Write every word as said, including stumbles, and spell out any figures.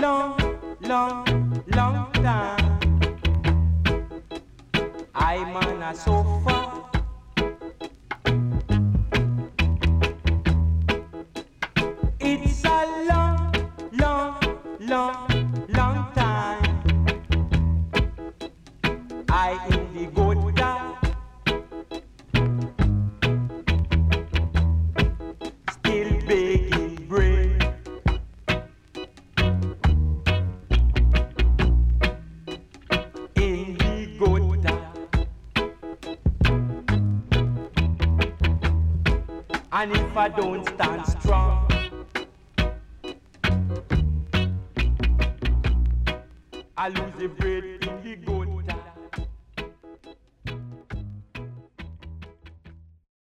long, long, long time. I'm on a sofa. It's a long, long, long, long time. I in the gutter, still begging bread. In the gutter, and if I don't stand strong, I lose the bread in the gutter.